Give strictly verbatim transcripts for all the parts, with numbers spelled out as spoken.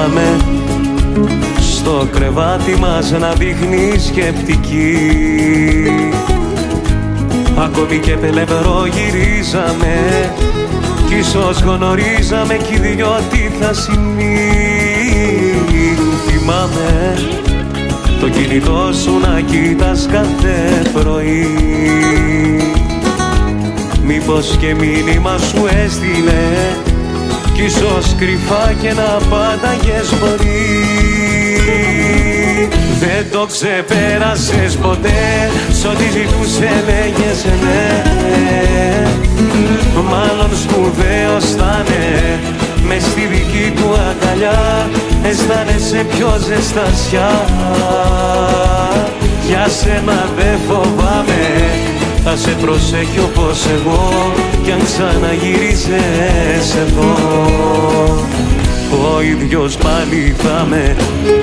Θυμάμαι στο κρεβάτι μας να δείχνει σκεπτική. Ακόμη και πελευρό γυρίζαμε κι ίσως γνωρίζαμε κι οι δυο τι θα συμβεί. Θυμάμαι το κινητό σου να κοίτας κάθε πρωί. Μήπως και μήνυμα σου έστειλε κι ίσως κρυφά και να απάνταγες μπορεί. Δεν το ξεπέρασες ποτέ, σ' ό,τι ζητούσε λέγες ναι. Μάλλον σπουδαίος θα είναι, μες στη δική του αγκαλιά αισθάνεσαι πιο ζεστασιά. Για σένα δεν φοβάμαι, θα σε προσέχει όπως εγώ κι αν ξαναγυρίζεις εδώ, ο ίδιος πάλι θα με.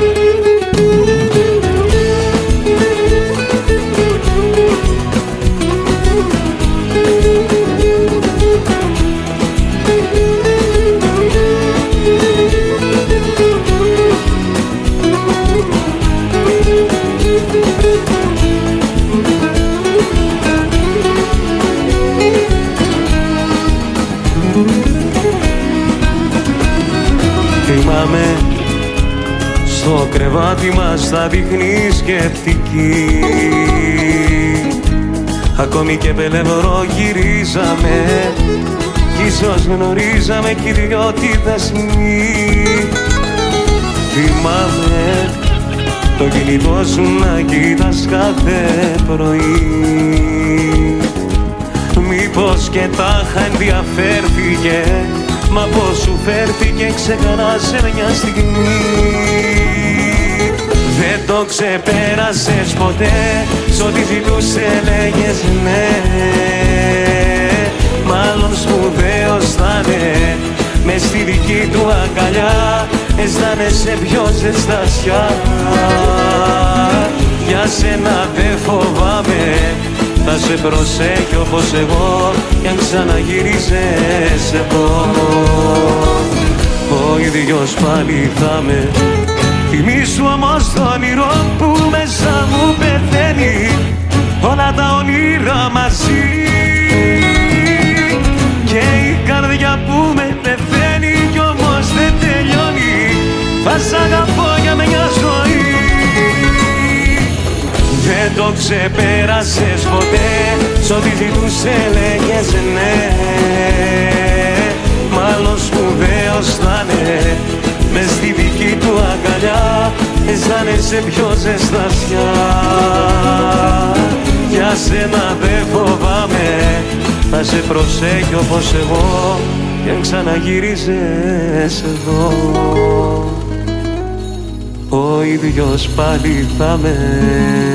Θυμάμαι στο κρεβάτι μας θα δείχνει σκεπτική. Ακόμη και πελευρό γυρίζαμε κι ίσως γνωρίζαμε κι οι δυο τι θα συμβεί. Θυμάμαι το κινητό σου να κοίτας κάθε πρωί. Μήπως και τάχα ενδιαφέρθηκε, μα πως σου φέρθηκε ξέχανα σε μια στιγμή. Δεν το ξεπέρασες ποτέ, σ' ό,τι ζητούσε λέγες ναι. Μάλλον σπουδαίος θα είναι, μες στη δική του αγκαλιά αισθάνεσαι πιο ζεστασιά. Για σένα δεν φοβάμαι, θα σε προσέχει όπως εγώ κι αν ξαναγυρίζεις εδώ, ο ίδιος πάλι θα με. Θυμήσου όμως το όνειρο που μέσα μου πεθαίνει, όλα τα όνειρα μαζί, και η καρδιά που με πεθαίνει κι όμως δεν τελειώνει. Θα σ' αγαπώ για μια ζωή. Δεν το ξεπέρασες ποτέ, σ' ό,τι ζητούσε λέγες ναι. Μάλλον σπουδαίος θα είναι, μες στη δική του αγκαλιά αισθάνεσαι πιο ζεστασιά. Για σένα δεν φοβάμαι, θα σε προσέχει όπως εγώ κι αν ξαναγυρίζεις εδώ, ο ίδιος πάλι θα με.